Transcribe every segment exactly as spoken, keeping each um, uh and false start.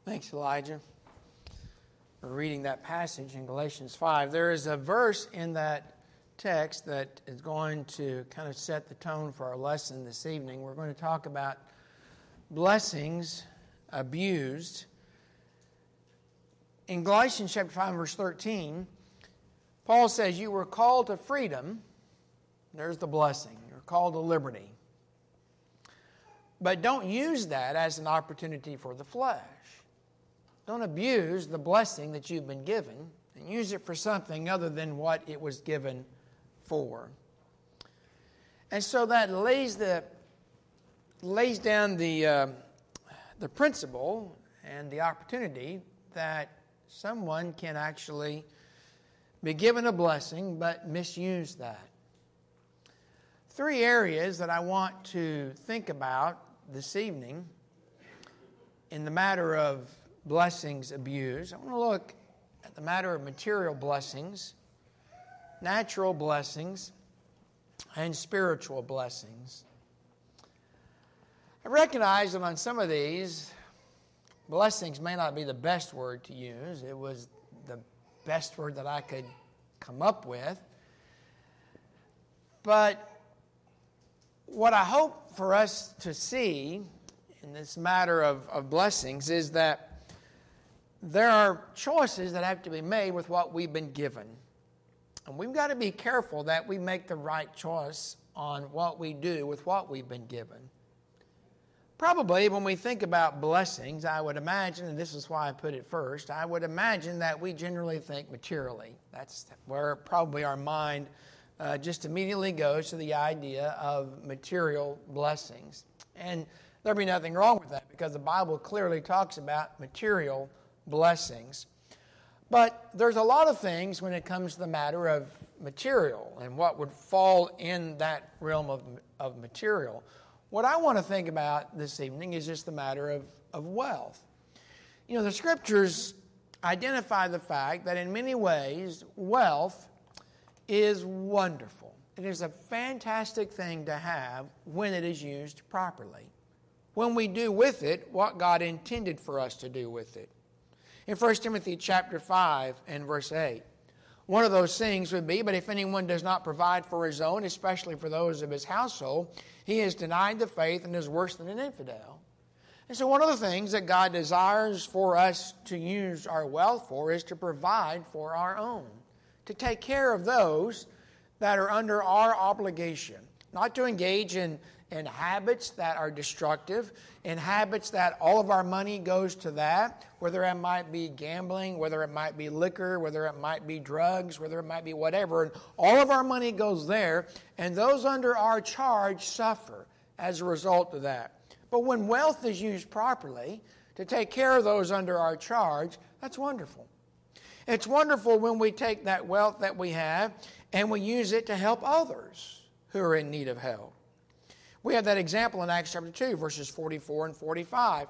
Thanks, Elijah, for reading that passage in Galatians five. There is a verse in that text that is going to kind of set the tone for our lesson this evening. We're going to talk about blessings abused. In Galatians chapter five, verse thirteen, Paul says, you were called to freedom. There's the blessing. You're called to liberty. But don't use that as an opportunity for the flesh. Don't abuse the blessing that you've been given and use it for something other than what it was given for. And so that lays the lays down the uh, the principle and the opportunity that someone can actually be given a blessing but misuse that. Three areas that I want to think about this evening in the matter of blessings abused. I want to look at the matter of material blessings, natural blessings, and spiritual blessings. I recognize that on some of these, blessings may not be the best word to use. It was the best word that I could come up with. But what I hope for us to see in this matter of, of blessings is that there are choices that have to be made with what we've been given. And we've got to be careful that we make the right choice on what we do with what we've been given. Probably when we think about blessings, I would imagine, and this is why I put it first, I would imagine that we generally think materially. That's where probably our mind uh, just immediately goes to the idea of material blessings. And there'd be nothing wrong with that because the Bible clearly talks about material blessings. But there's a lot of things when it comes to the matter of material and what would fall in that realm of, of material. What I want to think about this evening is just the matter of, of wealth. You know, the Scriptures identify the fact that in many ways, wealth is wonderful. It is a fantastic thing to have when it is used properly. When we do with it what God intended for us to do with it. In First Timothy chapter five and verse eight, one of those things would be, but if anyone does not provide for his own, especially for those of his household, he has denied the faith and is worse than an infidel. And so one of the things that God desires for us to use our wealth for is to provide for our own, to take care of those that are under our obligation, not to engage in in habits that are destructive, in habits that all of our money goes to that, whether it might be gambling, whether it might be liquor, whether it might be drugs, whether it might be whatever. And all of our money goes there, and those under our charge suffer as a result of that. But when wealth is used properly to take care of those under our charge, that's wonderful. It's wonderful when we take that wealth that we have and we use it to help others who are in need of help. We have that example in Acts chapter two, verses forty-four and forty-five.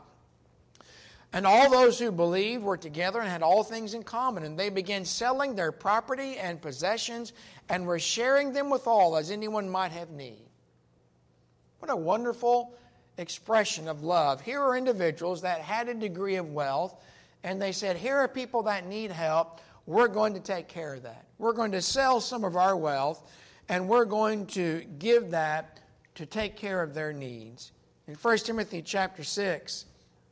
And all those who believed were together and had all things in common, and they began selling their property and possessions and were sharing them with all as anyone might have need. What a wonderful expression of love. Here are individuals that had a degree of wealth, and they said, here are people that need help. We're going to take care of that. We're going to sell some of our wealth, and we're going to give that to take care of their needs. In First Timothy chapter six,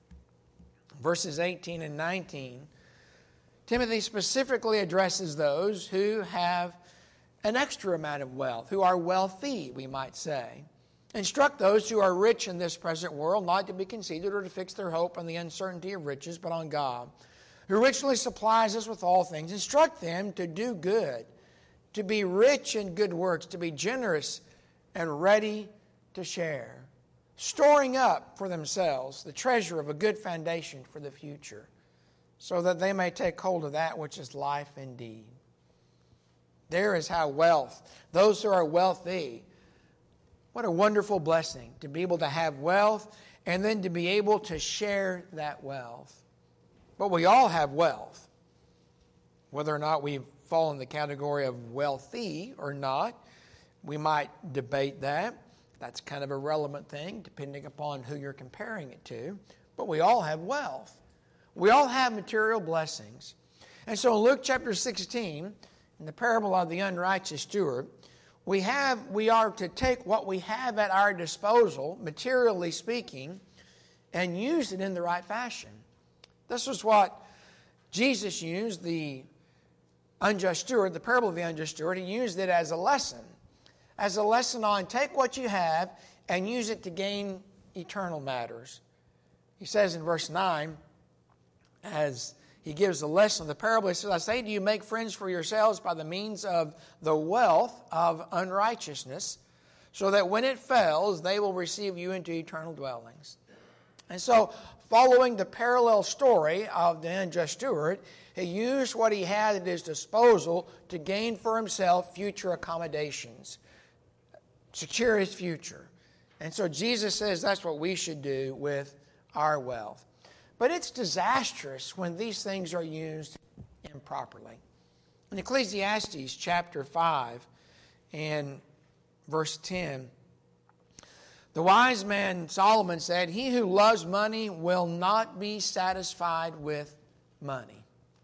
verses eighteen and nineteen, Timothy specifically addresses those who have an extra amount of wealth, who are wealthy, we might say. Instruct those who are rich in this present world not to be conceited or to fix their hope on the uncertainty of riches, but on God, who richly supplies us with all things. Instruct them to do good, to be rich in good works, to be generous and ready to share, storing up for themselves the treasure of a good foundation for the future, so that they may take hold of that which is life indeed. There is how wealth, those who are wealthy, what a wonderful blessing to be able to have wealth and then to be able to share that wealth. But we all have wealth. Whether or not we fall in the category of wealthy or not, we might debate that. That's kind of a relevant thing, depending upon who you're comparing it to. But we all have wealth. We all have material blessings. And so in Luke chapter sixteen, in the parable of the unrighteous steward, we have we are to take what we have at our disposal, materially speaking, and use it in the right fashion. This was what Jesus used, the unjust steward, the parable of the unjust steward. He used it as a lesson, as a lesson on take what you have and use it to gain eternal matters. He says in verse nine, as he gives the lesson of the parable, he says, I say to you, make friends for yourselves by the means of the wealth of unrighteousness, so that when it fails, they will receive you into eternal dwellings. And so, following the parallel story of the unjust steward, he used what he had at his disposal to gain for himself future accommodations, secure his future. And so Jesus says that's what we should do with our wealth. But it's disastrous when these things are used improperly. In Ecclesiastes chapter five and verse ten, the wise man Solomon said, he who loves money will not be satisfied with money.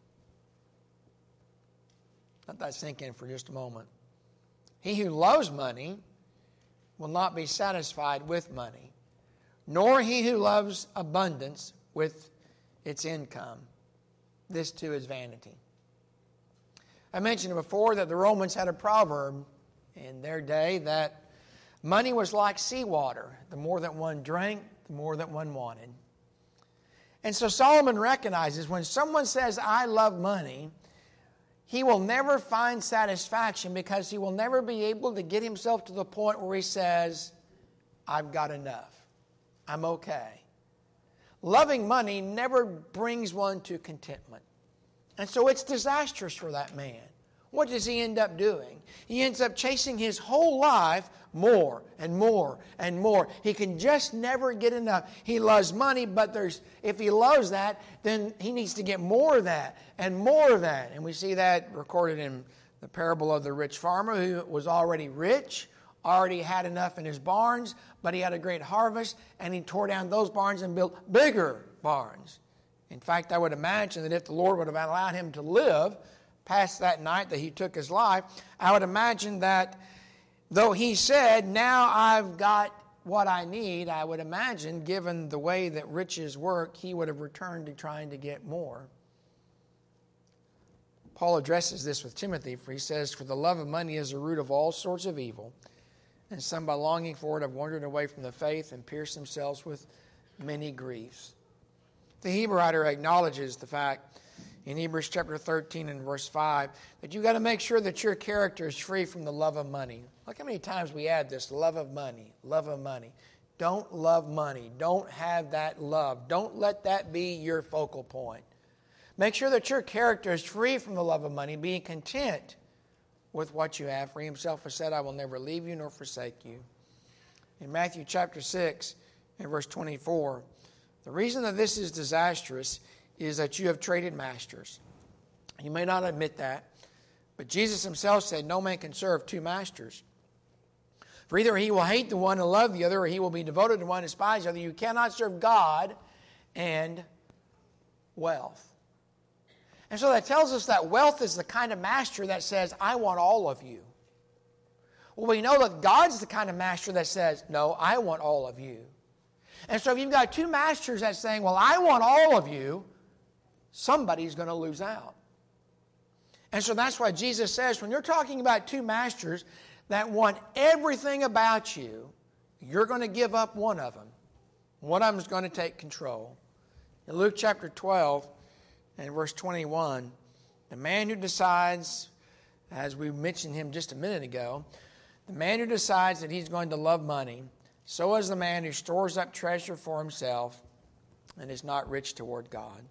Let that sink in for just a moment. He who loves money will not be satisfied with money, nor he who loves abundance with its income. This too is vanity. I mentioned before that the Romans had a proverb in their day that money was like seawater. The more that one drank, the more that one wanted. And so Solomon recognizes when someone says, I love money, he will never find satisfaction because he will never be able to get himself to the point where he says, I've got enough. I'm okay. Loving money never brings one to contentment. And so it's disastrous for that man. What does he end up doing? He ends up chasing his whole life more and more and more. He can just never get enough. He loves money, but there's if he loves that, then he needs to get more of that and more of that. And we see that recorded in the parable of the rich farmer who was already rich, already had enough in his barns, but he had a great harvest, and he tore down those barns and built bigger barns. In fact, I would imagine that if the Lord would have allowed him to live past that night that he took his life, I would imagine that though he said, now I've got what I need, I would imagine, given the way that riches work, he would have returned to trying to get more. Paul addresses this with Timothy, for he says, for the love of money is the root of all sorts of evil, and some by longing for it have wandered away from the faith and pierced themselves with many griefs. The Hebrew writer acknowledges the fact in Hebrews chapter thirteen and verse five that you've got to make sure that your character is free from the love of money. Look how many times we add this, love of money, love of money. Don't love money. Don't have that love. Don't let that be your focal point. Make sure that your character is free from the love of money, being content with what you have. For he himself has said, I will never leave you nor forsake you. In Matthew chapter six and verse twenty-four, the reason that this is disastrous is that you have traded masters. You may not admit that, but Jesus himself said, no man can serve two masters. For either he will hate the one and love the other, or he will be devoted to one and despise the other. You cannot serve God and wealth. And so that tells us that wealth is the kind of master that says, I want all of you. Well, we know that God's the kind of master that says, no, I want all of you. And so if you've got two masters that's saying, well, I want all of you, somebody's going to lose out. And so that's why Jesus says, when you're talking about two masters that want everything about you, you're going to give up one of them. One of them is going to take control. In Luke chapter twelve and verse twenty-one, the man who decides, as we mentioned him just a minute ago, the man who decides that he's going to love money, so is the man who stores up treasure for himself and is not rich toward God.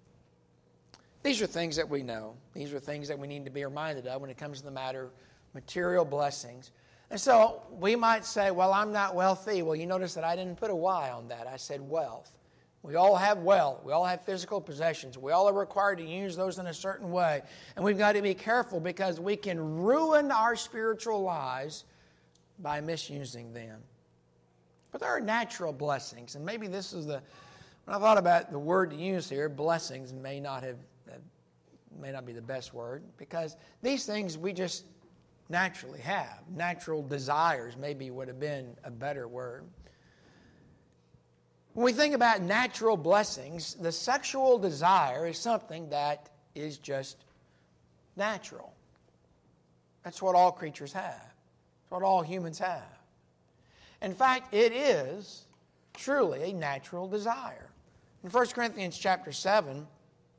These are things that we know. These are things that we need to be reminded of when it comes to the matter of material blessings. And so we might say, well, I'm not wealthy. Well, you notice that I didn't put a Y on that. I said wealth. We all have wealth. We all have physical possessions. We all are required to use those in a certain way. And we've got to be careful because we can ruin our spiritual lives by misusing them. But there are natural blessings. And maybe this is the When I thought about the word to use here, blessings may not have, may not be the best word, because these things we just naturally have. Natural desires maybe would have been a better word. When we think about natural blessings, the sexual desire is something that is just natural. That's what all creatures have. That's what all humans have. In fact, it is truly a natural desire. In First Corinthians chapter seven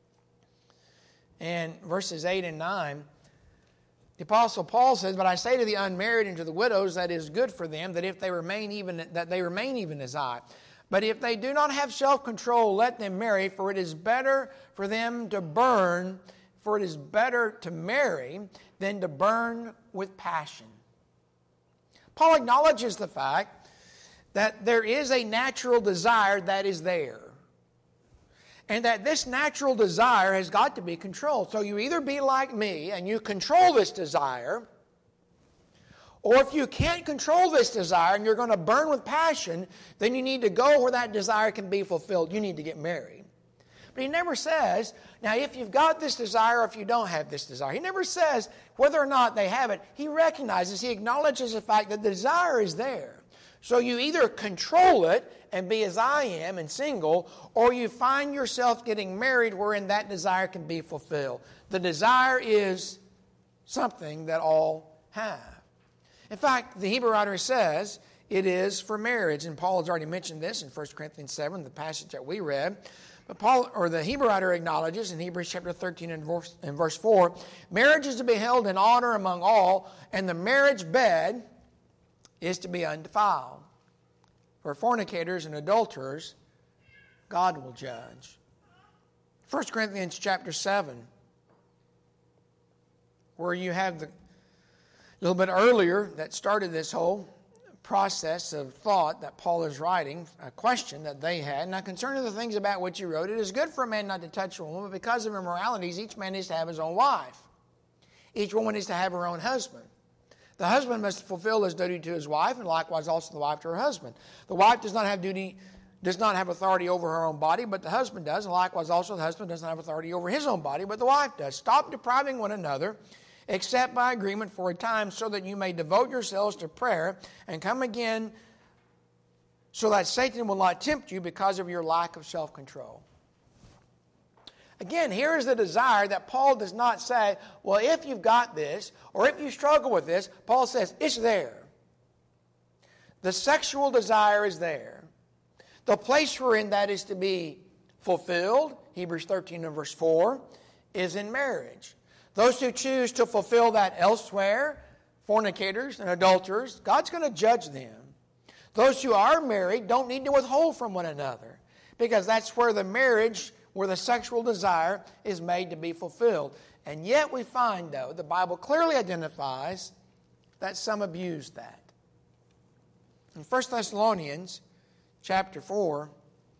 and verses eight and nine, the Apostle Paul says, "But I say to the unmarried and to the widows that it is good for them that if they remain even that they remain even as I. But if they do not have self-control, let them marry, for it is better for them to burn, for it is better to marry than to burn with passion." Paul acknowledges the fact that there is a natural desire that is there. And that this natural desire has got to be controlled. So you either be like me and you control this desire, or if you can't control this desire and you're going to burn with passion, then you need to go where that desire can be fulfilled. You need to get married. But he never says, now if you've got this desire or if you don't have this desire. He never says whether or not they have it. He recognizes, he acknowledges the fact that the desire is there. So you either control it and be as I am and single, or you find yourself getting married wherein that desire can be fulfilled. The desire is something that all have. In fact, the Hebrew writer says it is for marriage, and Paul has already mentioned this in First Corinthians seven, the passage that we read. But Paul, or the Hebrew writer, acknowledges in Hebrews chapter thirteen and verse, and verse four, marriage is to be held in honor among all, and the marriage bed is to be undefiled. For fornicators and adulterers, God will judge. First Corinthians chapter seven, where you have the little bit earlier that started this whole process of thought that Paul is writing, a question that they had. Now, concerning the things about which he wrote, it is good for a man not to touch a woman, but because of immoralities, each man is to have his own wife. Each woman is to have her own husband. The husband must fulfill his duty to his wife, and likewise also the wife to her husband. The wife does not have duty, does not have authority over her own body, but the husband does, and likewise also the husband does not have authority over his own body, but the wife does. Stop depriving one another, except by agreement for a time, so that you may devote yourselves to prayer and come again, so that Satan will not tempt you because of your lack of self-control. Again, here is the desire that Paul does not say, well, if you've got this, or if you struggle with this, Paul says, it's there. The sexual desire is there. The place wherein that is to be fulfilled, Hebrews thirteen and verse four, is in marriage. Those who choose to fulfill that elsewhere, fornicators and adulterers, God's going to judge them. Those who are married don't need to withhold from one another, because that's where the marriage, where the sexual desire is made to be fulfilled. And yet we find, though, the Bible clearly identifies that some abuse that. In First Thessalonians chapter four,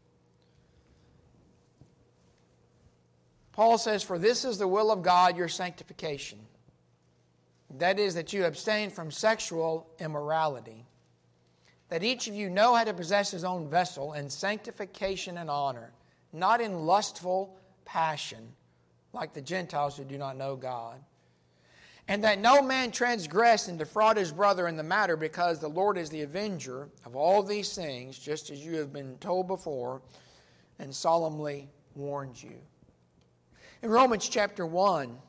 Paul says, "For this is the will of God, your sanctification. That is, that you abstain from sexual immorality. That each of you know how to possess his own vessel in sanctification and honor, not in lustful passion, like the Gentiles who do not know God. And that no man transgress and defraud his brother in the matter, because the Lord is the avenger of all these things, just as you have been told before and solemnly warned you." In Romans chapter one,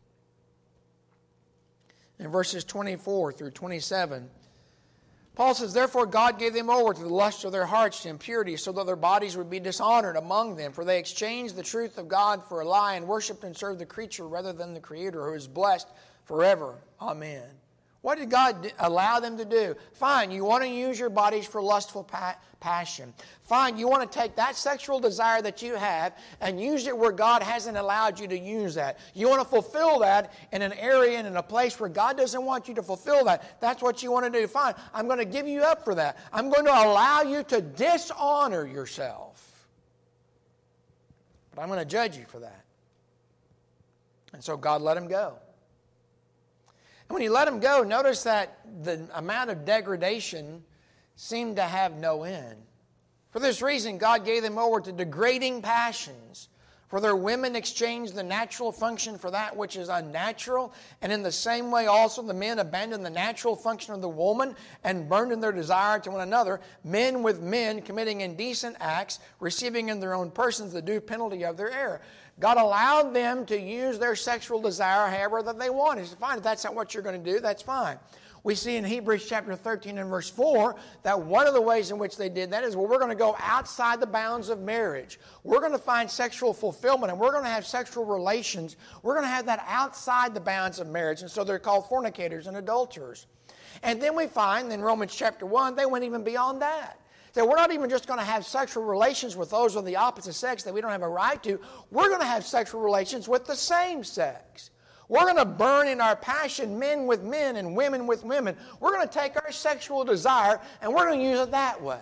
in verses twenty-four through twenty-seven, Paul says, "Therefore God gave them over to the lusts of their hearts to impurity, so that their bodies would be dishonored among them. For they exchanged the truth of God for a lie, and worshipped and served the creature rather than the Creator, who is blessed forever. Amen." What did God allow them to do? Fine, you want to use your bodies for lustful pa- passion. Fine, you want to take that sexual desire that you have and use it where God hasn't allowed you to use that. You want to fulfill that in an area and in a place where God doesn't want you to fulfill that. That's what you want to do. Fine, I'm going to give you up for that. I'm going to allow you to dishonor yourself. But I'm going to judge you for that. And so God let him go. And when he let him go, notice that the amount of degradation seemed to have no end. For this reason, God gave them over to degrading passions. For their women exchanged the natural function for that which is unnatural. And in the same way also the men abandoned the natural function of the woman and burned in their desire to one another, men with men committing indecent acts, receiving in their own persons the due penalty of their error. God allowed them to use their sexual desire however that they wanted. He said, fine, if that's not what you're going to do, that's fine. We see in Hebrews chapter thirteen and verse four that one of the ways in which they did that is, well, we're going to go outside the bounds of marriage. We're going to find sexual fulfillment, and we're going to have sexual relations. We're going to have that outside the bounds of marriage, and so they're called fornicators and adulterers. And then we find in Romans chapter one, they went even beyond that. That we're not even just going to have sexual relations with those of the opposite sex that we don't have a right to. We're going to have sexual relations with the same sex. We're going to burn in our passion men with men and women with women. We're going to take our sexual desire and we're going to use it that way.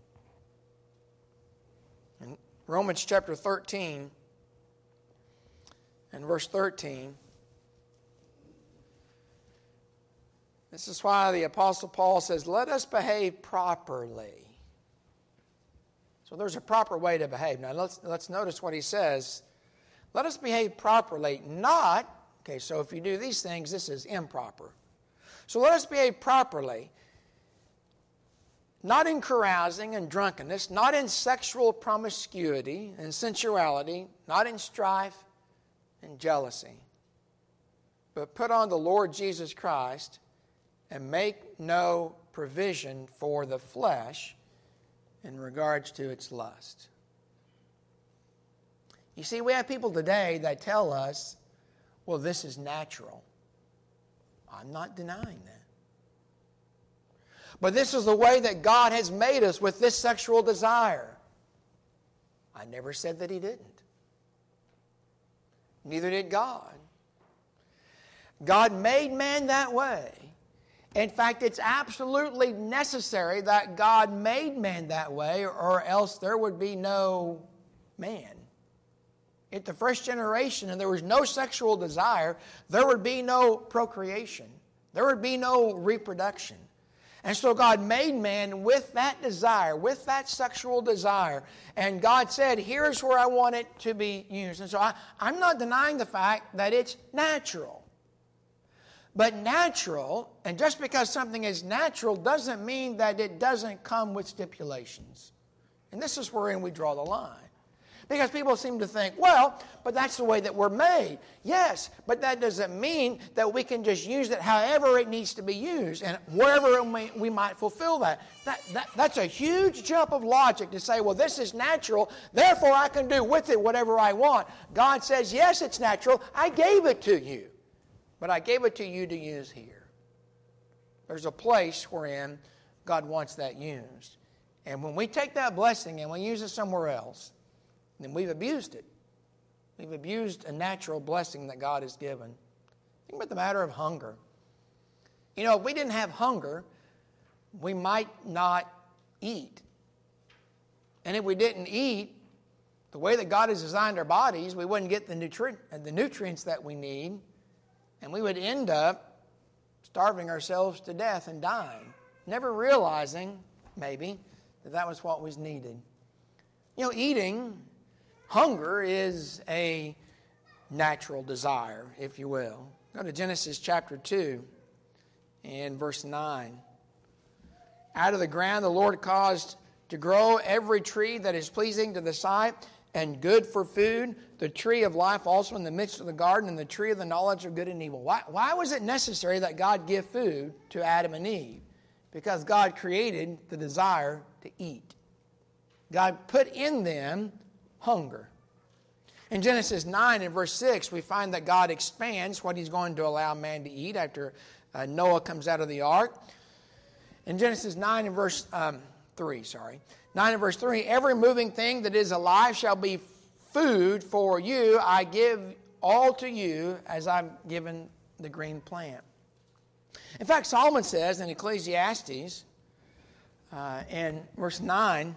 In Romans chapter thirteen and verse thirteen, this is why the Apostle Paul says, let us behave properly. So there's a proper way to behave. Now let's, let's notice what he says. Let us behave properly, not, okay, so if you do these things, this is improper. So let us behave properly, not in carousing and drunkenness, not in sexual promiscuity and sensuality, not in strife and jealousy, but put on the Lord Jesus Christ and make no provision for the flesh in regards to its lust. You see, we have people today that tell us, well, this is natural. I'm not denying that. But this is the way that God has made us with this sexual desire. I never said that He didn't. Neither did God. God made man that way. In fact, it's absolutely necessary that God made man that way, or else there would be no man. If the first generation and there was no sexual desire, there would be no procreation. There would be no reproduction. And so God made man with that desire, with that sexual desire. And God said, here's where I want it to be used. And so I, I'm not denying the fact that it's natural. But natural, and just because something is natural doesn't mean that it doesn't come with stipulations. And this is wherein we draw the line. Because people seem to think, well, but that's the way that we're made. Yes, but that doesn't mean that we can just use it however it needs to be used and wherever we, we might fulfill that. That, that. That's a huge jump of logic to say, well, this is natural, therefore I can do with it whatever I want. God says, yes, it's natural. I gave it to you. But I gave it to you to use here. There's a place wherein God wants that used. And when we take that blessing and we use it somewhere else, then we've abused it. We've abused a natural blessing that God has given. Think about the matter of hunger. You know, if we didn't have hunger, we might not eat. And if we didn't eat the way that God has designed our bodies, we wouldn't get the, nutri- the nutrients that we need. And we would end up starving ourselves to death and dying, never realizing, maybe, that that was what was needed. You know, eating, hunger is a natural desire, if you will. Go to Genesis chapter two and verse nine. Out of the ground the Lord caused to grow every tree that is pleasing to the sight and good for food, the tree of life also in the midst of the garden, and the tree of the knowledge of good and evil. Why, why was it necessary that God give food to Adam and Eve? Because God created the desire to eat. God put in them hunger. In Genesis nine and verse six, we find that God expands what He's going to allow man to eat after uh, Noah comes out of the ark. In Genesis nine and verse um, three, sorry. nine and verse three, every moving thing that is alive shall be food for you. I give all to you as I've given the green plant. In fact, Solomon says in Ecclesiastes uh, in verse nine,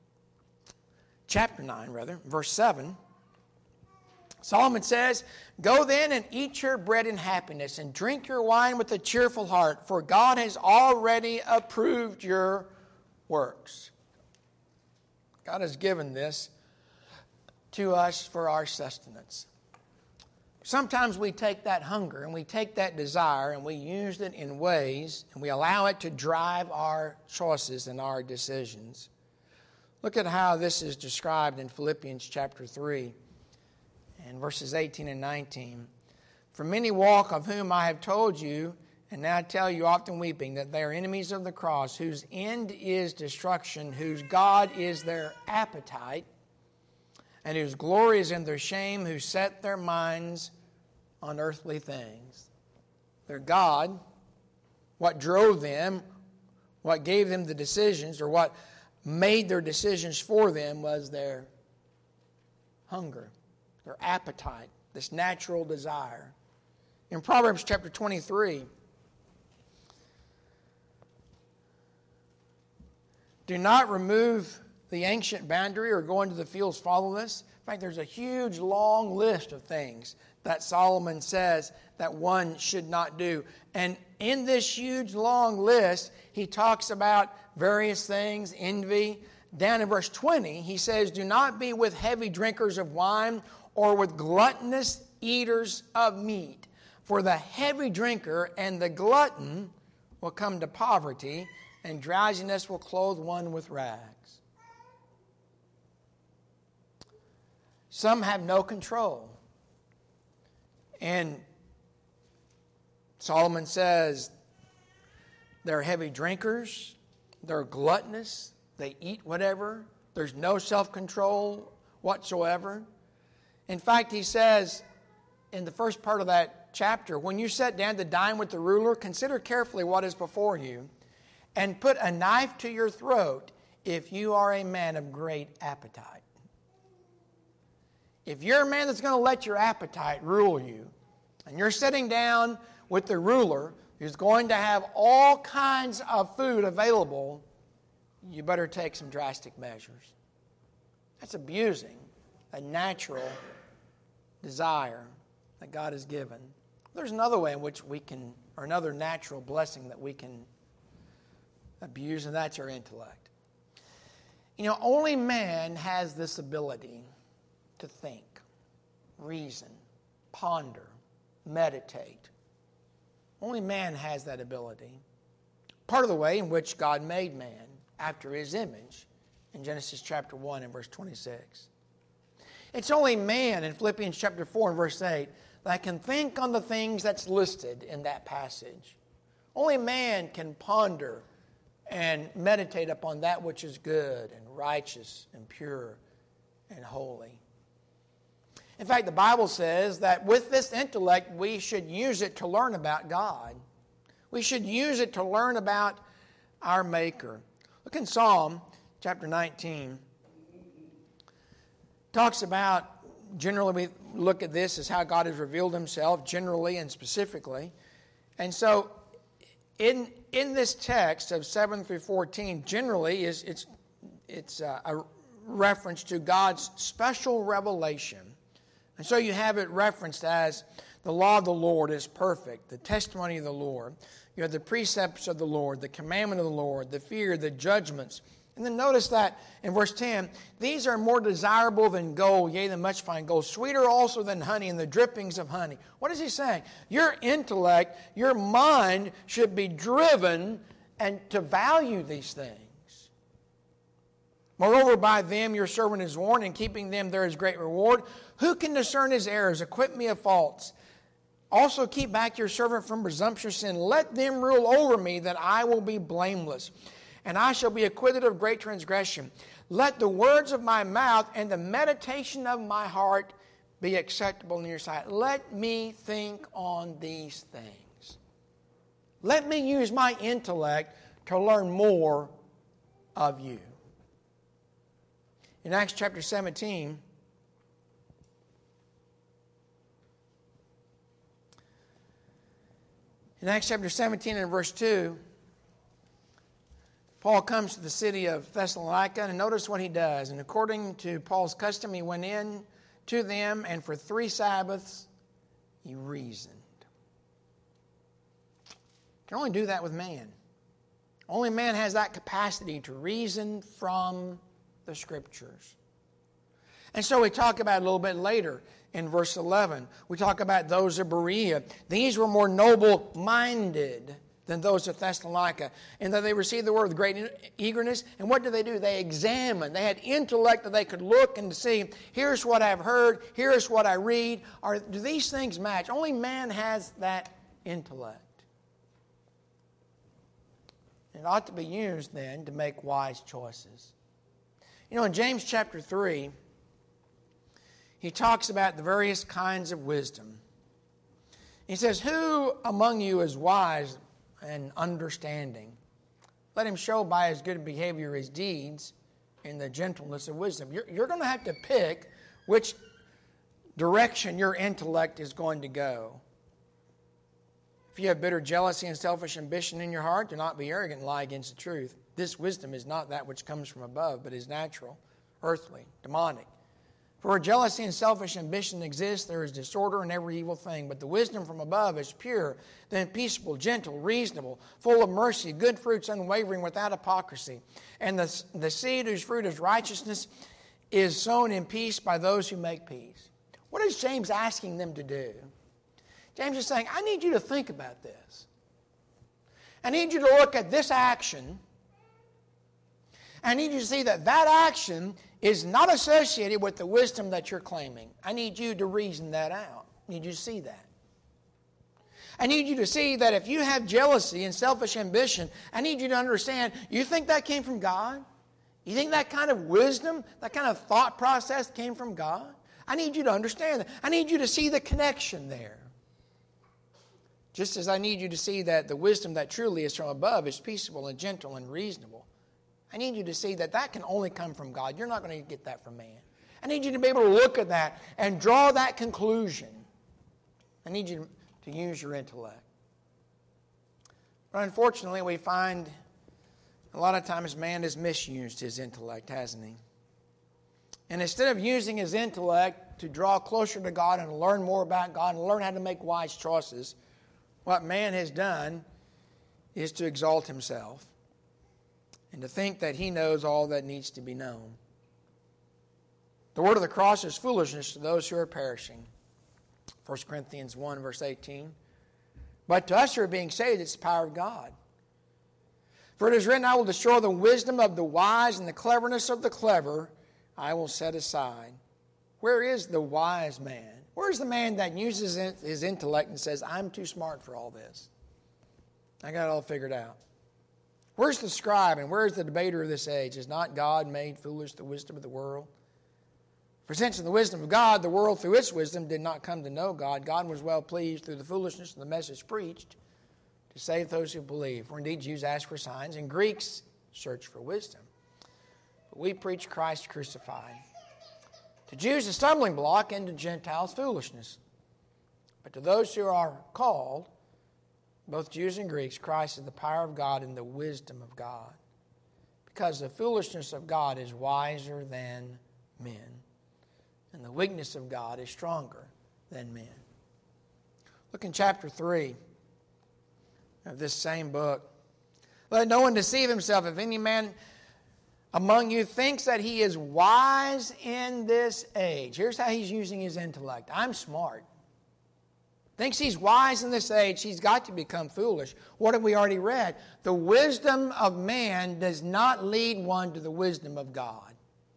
chapter nine rather, verse seven, Solomon says, go then and eat your bread in happiness and drink your wine with a cheerful heart, for God has already approved your works. God has given this to us for our sustenance. Sometimes we take that hunger and we take that desire and we use it in ways and we allow it to drive our choices and our decisions. Look at how this is described in Philippians chapter three and verses eighteen and nineteen. For many walk, of whom I have told you, and now I tell you often weeping, that they are enemies of the cross, whose end is destruction, whose God is their appetite, and whose glory is in their shame, who set their minds on earthly things. Their God, what drove them, what gave them the decisions, or what made their decisions for them was their hunger, their appetite, this natural desire. In Proverbs chapter twenty-three, do not remove the ancient boundary or go into the fields fatherless. In fact, there's a huge, long list of things that Solomon says that one should not do. And in this huge, long list, he talks about various things, envy. Down in verse twenty, he says, do not be with heavy drinkers of wine or with gluttonous eaters of meat. For the heavy drinker and the glutton will come to poverty, and drowsiness will clothe one with rags. Some have no control. And Solomon says they're heavy drinkers, they're gluttonous, they eat whatever, there's no self-control whatsoever. In fact, he says in the first part of that chapter, when you sit down to dine with the ruler, consider carefully what is before you, and put a knife to your throat if you are a man of great appetite. If you're a man that's going to let your appetite rule you, and you're sitting down with the ruler who's going to have all kinds of food available, you better take some drastic measures. That's abusing a natural desire that God has given. There's another way in which we can, or another natural blessing that we can abuse, and that's our intellect. You know, only man has this ability to think, reason, ponder, meditate. Only man has that ability. Part of the way in which God made man after his image in Genesis chapter one and verse twenty-six. It's only man in Philippians chapter four and verse eight that can think on the things that's listed in that passage. Only man can ponder and meditate upon that which is good and righteous and pure and holy. In fact, the Bible says that with this intellect, we should use it to learn about God. We should use it to learn about our Maker. Look in Psalm chapter nineteen. Talks about, generally we look at this as how God has revealed himself, generally and specifically. And so in in this text of seven through fourteen, generally is it's it's a, a reference to God's special revelation. And so you have it referenced as the law of the Lord is perfect, the testimony of the Lord. You have the precepts of the Lord, the commandment of the Lord, the fear, the judgments. And then notice that in verse ten, these are more desirable than gold, yea, than much fine gold, sweeter also than honey and the drippings of honey. What is he saying? Your intellect, your mind should be driven and to value these things. Moreover, by them your servant is warned, and keeping them there is great reward. Who can discern his errors? Acquit me of faults. Also keep back your servant from presumptuous sin. Let them rule over me, that I will be blameless, and I shall be acquitted of great transgression. Let the words of my mouth and the meditation of my heart be acceptable in your sight. Let me think on these things. Let me use my intellect to learn more of you. In Acts chapter seventeen, in Acts chapter seventeen and verse two, Paul comes to the city of Thessalonica, and notice what he does. And according to Paul's custom, he went in to them, and for three Sabbaths he reasoned. You can only do that with man. Only man has that capacity to reason from the Scriptures. And so we talk about a little bit later in verse eleven. We talk about those of Berea. These were more noble-minded than those of Thessalonica, and that they received the word with great eagerness. And what did they do? They examined. They had intellect that they could look and see, here's what I've heard, here's what I read. Are, do these things match? Only man has that intellect. It ought to be used then to make wise choices. You know, in James chapter three, he talks about the various kinds of wisdom. He says, who among you is wise and understanding? Let him show by his good behavior his deeds in the gentleness of wisdom. You're, you're going to have to pick which direction your intellect is going to go. If you have bitter jealousy and selfish ambition in your heart, do not be arrogant and lie against the truth. This wisdom is not that which comes from above, but is natural, earthly, demonic. For where jealousy and selfish ambition exist, there is disorder in every evil thing. But the wisdom from above is pure, then peaceable, gentle, reasonable, full of mercy, good fruits, unwavering, without hypocrisy. And the, the seed whose fruit is righteousness is sown in peace by those who make peace. What is James asking them to do? James is saying, I need you to think about this. I need you to look at this action. I need you to see that that action is not associated with the wisdom that you're claiming. I need you to reason that out. I need you to see that. I need you to see that if you have jealousy and selfish ambition, I need you to understand, you think that came from God? You think that kind of wisdom, that kind of thought process came from God? I need you to understand that. I need you to see the connection there. Just as I need you to see that the wisdom that truly is from above is peaceable and gentle and reasonable. I need you to see that that can only come from God. You're not going to get that from man. I need you to be able to look at that and draw that conclusion. I need you to use your intellect. But unfortunately, we find a lot of times man has misused his intellect, hasn't he? And instead of using his intellect to draw closer to God and learn more about God and learn how to make wise choices, what man has done is to exalt himself and to think that he knows all that needs to be known. The word of the cross is foolishness to those who are perishing. First Corinthians one, verse eighteen. But to us who are being saved, it's the power of God. For it is written, I will destroy the wisdom of the wise and the cleverness of the clever I will set aside. Where is the wise man? Where's the man that uses his intellect and says, I'm too smart for all this? I got it all figured out. Where's the scribe and where's the debater of this age? Has not God made foolish the wisdom of the world? For since in the wisdom of God, the world through its wisdom did not come to know God, God was well pleased through the foolishness of the message preached to save those who believe. For indeed Jews ask for signs and Greeks search for wisdom. But we preach Christ crucified. To Jews a stumbling block and to Gentiles foolishness. But to those who are called, both Jews and Greeks, Christ is the power of God and the wisdom of God. Because the foolishness of God is wiser than men. And the weakness of God is stronger than men. Look in chapter three of this same book. Let no one deceive himself. If any man among you thinks that he is wise in this age. Here's how he's using his intellect. I'm smart. Thinks he's wise in this age, he's got to become foolish. What have we already read? The wisdom of man does not lead one to the wisdom of God.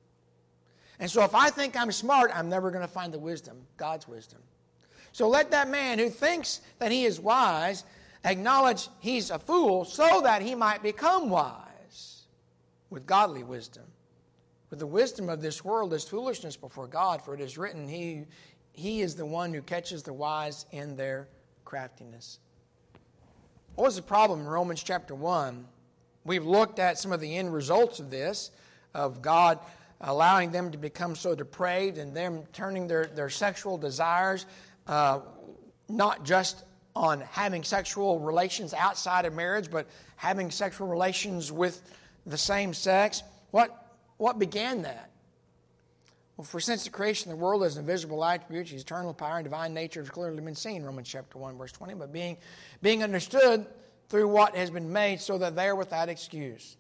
And so if I think I'm smart, I'm never going to find the wisdom, God's wisdom. So let that man who thinks that he is wise acknowledge he's a fool so that he might become wise with godly wisdom. For the wisdom of this world is foolishness before God, for it is written, He He is the one who catches the wise in their craftiness. What was the problem in Romans chapter one? We've looked at some of the end results of this, of God allowing them to become so depraved and them turning their, their sexual desires uh, not just on having sexual relations outside of marriage, but having sexual relations with the same sex. What, what began that? Well, for since the creation of the world as an invisible attribute, His eternal power and divine nature has clearly been seen, Romans chapter one, verse twenty, but being, being understood through what has been made so that they are without excuse.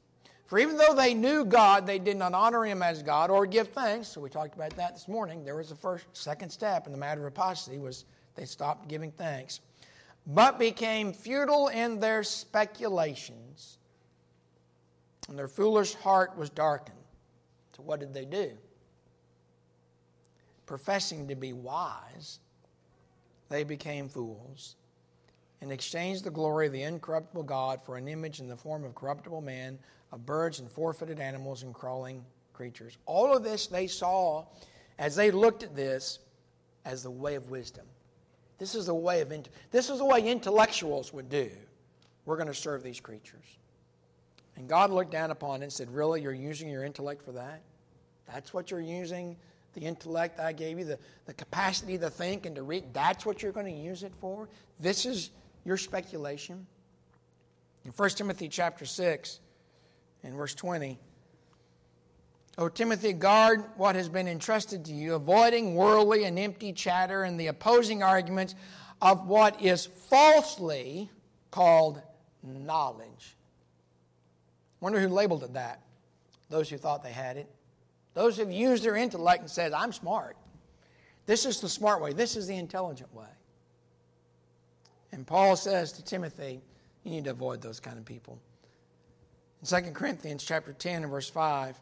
For even though they knew God, they did not honor him as God or give thanks. So we talked about that this morning. There was the first, second step in the matter of apostasy was they stopped giving thanks. But became futile in their speculations. And their foolish heart was darkened. So what did they do? Professing to be wise, they became fools and exchanged the glory of the incorruptible God for an image in the form of corruptible man, of birds and four-footed animals and crawling creatures. All of this they saw as they looked at this as the way of wisdom. This is the way of this is the way intellectuals would do. We're going to serve these creatures. And God looked down upon it and said, really, you're using your intellect for that? That's what you're using the intellect I gave you, the, the capacity to think and to read, that's what you're going to use it for? This is your speculation? In First Timothy chapter six, in verse twenty, O Timothy, guard what has been entrusted to you, avoiding worldly and empty chatter and the opposing arguments of what is falsely called knowledge. Wonder who labeled it that? Those who thought they had it. Those who've used their intellect and said, I'm smart. This is the smart way. This is the intelligent way. And Paul says to Timothy, you need to avoid those kind of people. In Second Corinthians chapter ten and verse five,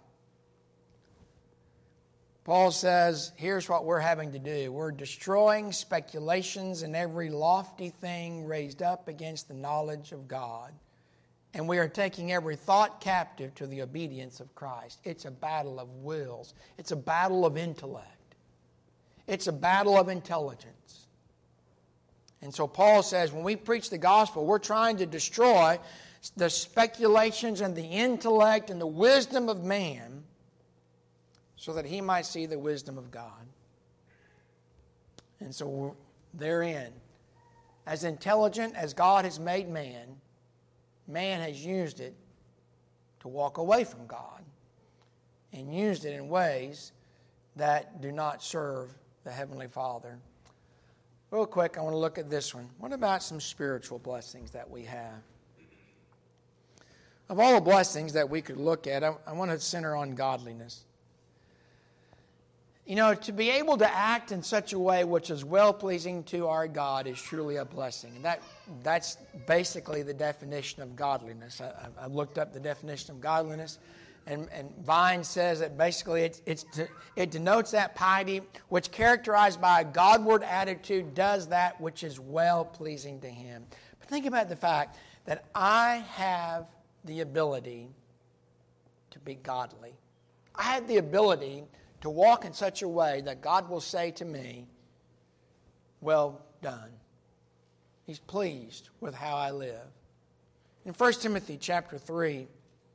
Paul says, here's what we're having to do. We're destroying speculations and every lofty thing raised up against the knowledge of God. And we are taking every thought captive to the obedience of Christ. It's a battle of wills. It's a battle of intellect. It's a battle of intelligence. And so Paul says, when we preach the gospel, we're trying to destroy the speculations and the intellect and the wisdom of man so that he might see the wisdom of God. And so therein, as intelligent as God has made man, man has used it to walk away from God and used it in ways that do not serve the Heavenly Father. Real quick, I want to look at this one. What about some spiritual blessings that we have? Of all the blessings that we could look at, I, I want to center on godliness. You know, to be able to act in such a way which is well-pleasing to our God is truly a blessing. And that that's basically the definition of godliness. I, I looked up the definition of godliness, and, and Vine says that basically it's, it's to, it denotes that piety which, characterized by a Godward attitude, does that which is well-pleasing to Him. But think about the fact that I have the ability to be godly. I have the ability to walk in such a way that God will say to me, well done. He's pleased with how I live. In First Timothy chapter three,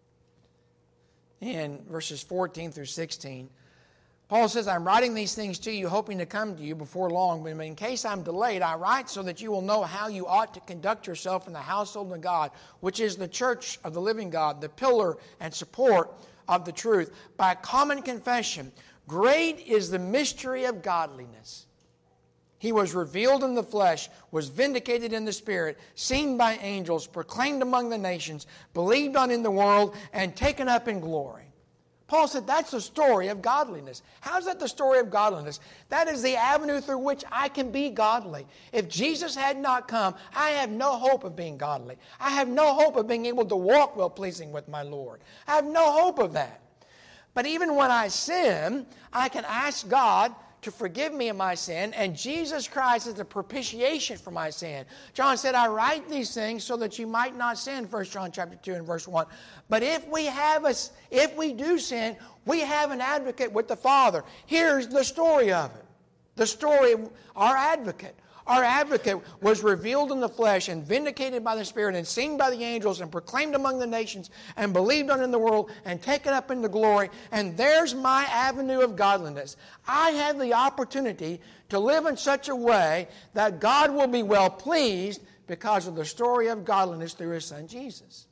in verses fourteen through sixteen, Paul says, I'm writing these things to you, hoping to come to you before long, but in case I'm delayed, I write so that you will know how you ought to conduct yourself in the household of God, which is the church of the living God, the pillar and support of the truth. By common confession, great is the mystery of godliness. He was revealed in the flesh, was vindicated in the spirit, seen by angels, proclaimed among the nations, believed on in the world, and taken up in glory. Paul said that's the story of godliness. How is that the story of godliness? That is the avenue through which I can be godly. If Jesus had not come, I have no hope of being godly. I have no hope of being able to walk well-pleasing with my Lord. I have no hope of that. But even when I sin, I can ask God to forgive me of my sin, and Jesus Christ is the propitiation for my sin. John said, I write these things so that you might not sin, First John chapter two and verse one. But if we have a, if we do sin, we have an advocate with the Father. Here's the story of it. The story of our advocate. Our advocate was revealed in the flesh and vindicated by the Spirit and seen by the angels and proclaimed among the nations and believed on in the world and taken up into glory. And there's my avenue of godliness. I have the opportunity to live in such a way that God will be well pleased because of the story of godliness through His Son Jesus.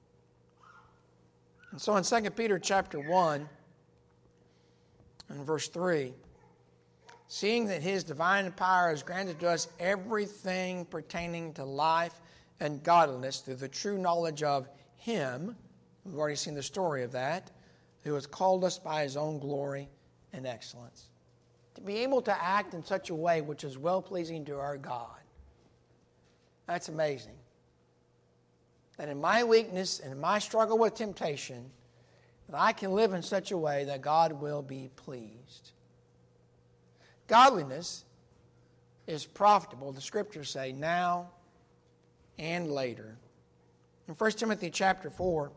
And so in Second Peter chapter one and verse three, seeing that His divine power has granted to us everything pertaining to life and godliness through the true knowledge of Him We've already seen the story of that, who has called us by his own glory and excellence. To be able to act in such a way which is well-pleasing to our God. That's amazing. That in my weakness and in my struggle with temptation, that I can live in such a way that God will be pleased. Godliness is profitable, the Scriptures say, now and later. In First Timothy chapter four,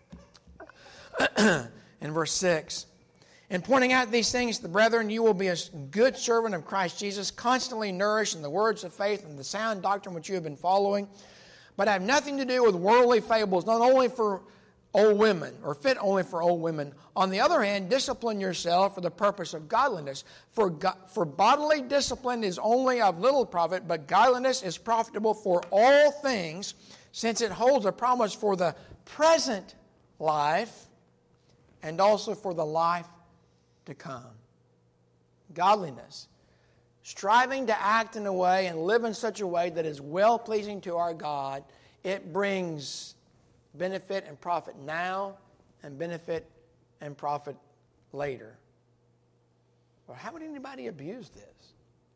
in verse six, in pointing out these things to the brethren, you will be a good servant of Christ Jesus, constantly nourished in the words of faith and the sound doctrine which you have been following, but have nothing to do with worldly fables, not only for old women, or fit only for old women. On the other hand, discipline yourself for the purpose of godliness. For, go- for bodily discipline is only of little profit, but godliness is profitable for all things, since it holds a promise for the present life and also for the life to come. Godliness. Striving to act in a way and live in such a way that is well-pleasing to our God, it brings benefit and profit now and benefit and profit later. Well, how would anybody abuse this?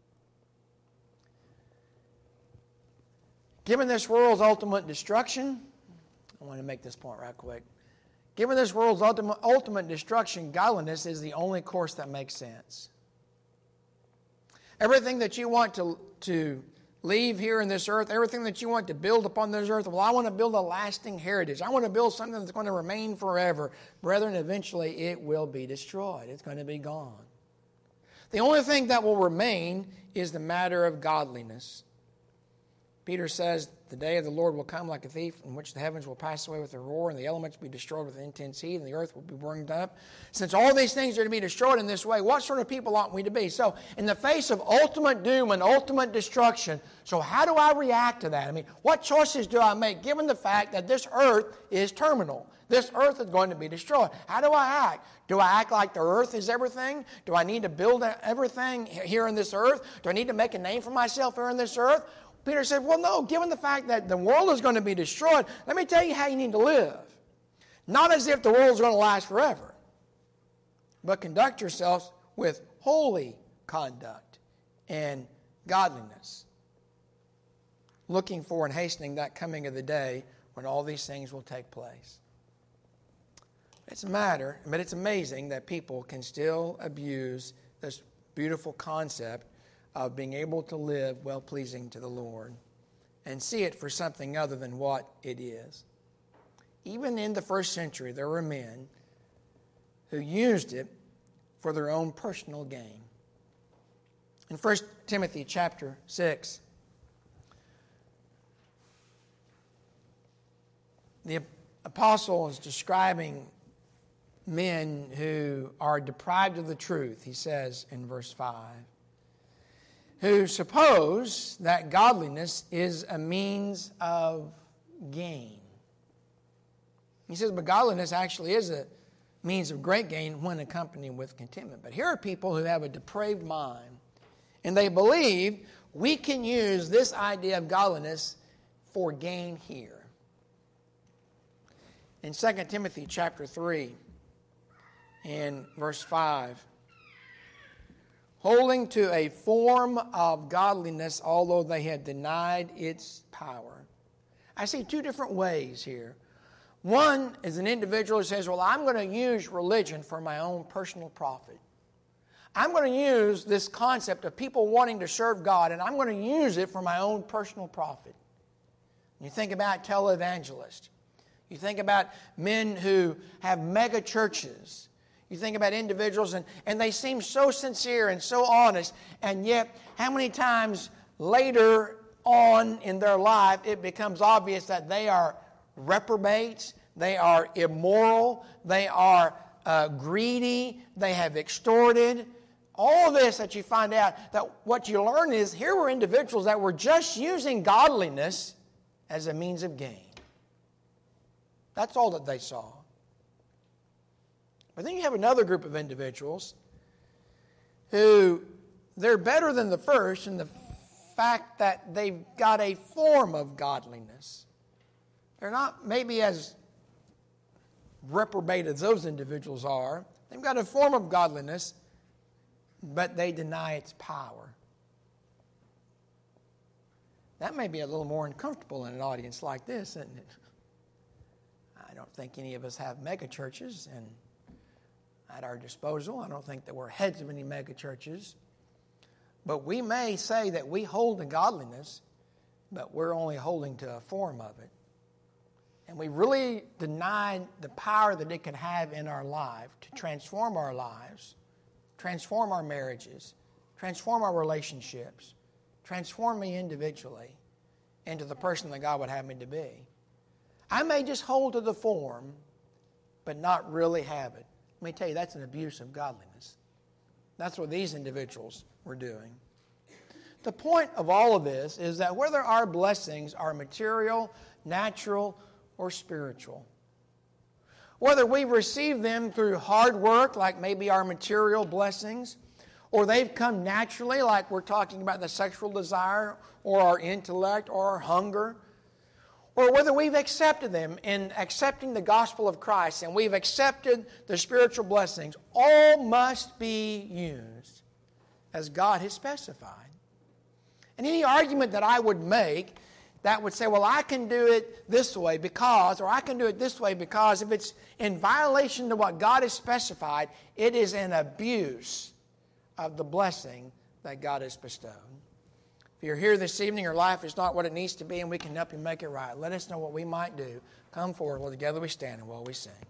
Given this world's ultimate destruction, I want to make this point right quick. Given this world's ultimate, ultimate destruction, godliness is the only course that makes sense. Everything that you want to, to leave here in this earth, everything that you want to build upon this earth, well, I want to build a lasting heritage. I want to build something that's going to remain forever. Brethren, eventually it will be destroyed. It's going to be gone. The only thing that will remain is the matter of godliness. Peter says, the day of the Lord will come like a thief, in which the heavens will pass away with a roar, and the elements will be destroyed with intense heat, and the earth will be burned up. Since all these things are to be destroyed in this way, what sort of people ought we to be? So, in the face of ultimate doom and ultimate destruction, so how do I react to that? I mean, what choices do I make, given the fact that this earth is terminal? This earth is going to be destroyed. How do I act? Do I act like the earth is everything? Do I need to build everything here in this earth? Do I need to make a name for myself here in this earth? Peter said, well, no, given the fact that the world is going to be destroyed, let me tell you how you need to live. Not as if the world is going to last forever, but conduct yourselves with holy conduct and godliness, looking for and hastening that coming of the day when all these things will take place. It's a matter, but it's amazing that people can still abuse this beautiful concept of being able to live well-pleasing to the Lord and see it for something other than what it is. Even in the first century, there were men who used it for their own personal gain. In First Timothy chapter six, the apostle is describing men who are deprived of the truth, he says in verse five, who suppose that godliness is a means of gain. He says, but godliness actually is a means of great gain when accompanied with contentment. But here are people who have a depraved mind, and they believe we can use this idea of godliness for gain here. In Second Timothy chapter three, in verse five, holding to a form of godliness, although they had denied its power. I see two different ways here. One is an individual who says, well, I'm going to use religion for my own personal profit. I'm going to use this concept of people wanting to serve God, and I'm going to use it for my own personal profit. You think about televangelists. You think about men who have mega churches. You think about individuals, and, and they seem so sincere and so honest, and yet how many times later on in their life it becomes obvious that they are reprobates, they are immoral, they are uh, greedy, they have extorted. All this that you find out, that what you learn is here were individuals that were just using godliness as a means of gain. That's all that they saw. But then you have another group of individuals who they're better than the first in the fact that they've got a form of godliness. They're not maybe as reprobate as those individuals are. They've got a form of godliness, but they deny its power. That may be a little more uncomfortable in an audience like this, isn't it? I don't think any of us have mega churches and at our disposal. I don't think that we're heads of any mega churches. But we may say that we hold to godliness, but we're only holding to a form of it. And we really deny the power that it can have in our life to transform our lives, transform our marriages, transform our relationships, transform me individually into the person that God would have me to be. I may just hold to the form, but not really have it. Let me tell you, that's an abuse of godliness. That's what these individuals were doing. The point of all of this is that whether our blessings are material, natural, or spiritual, whether we receive them through hard work, like maybe our material blessings, or they've come naturally, like we're talking about the sexual desire, or our intellect, or our hunger, or whether we've accepted them in accepting the gospel of Christ and we've accepted the spiritual blessings, all must be used as God has specified. And any argument that I would make that would say, well, I can do it this way because, or I can do it this way because, if it's in violation to what God has specified, it is an abuse of the blessing that God has bestowed. If you're here this evening, your life is not what it needs to be, and we can help you make it right, let us know what we might do. Come forward, while together we stand and while we sing.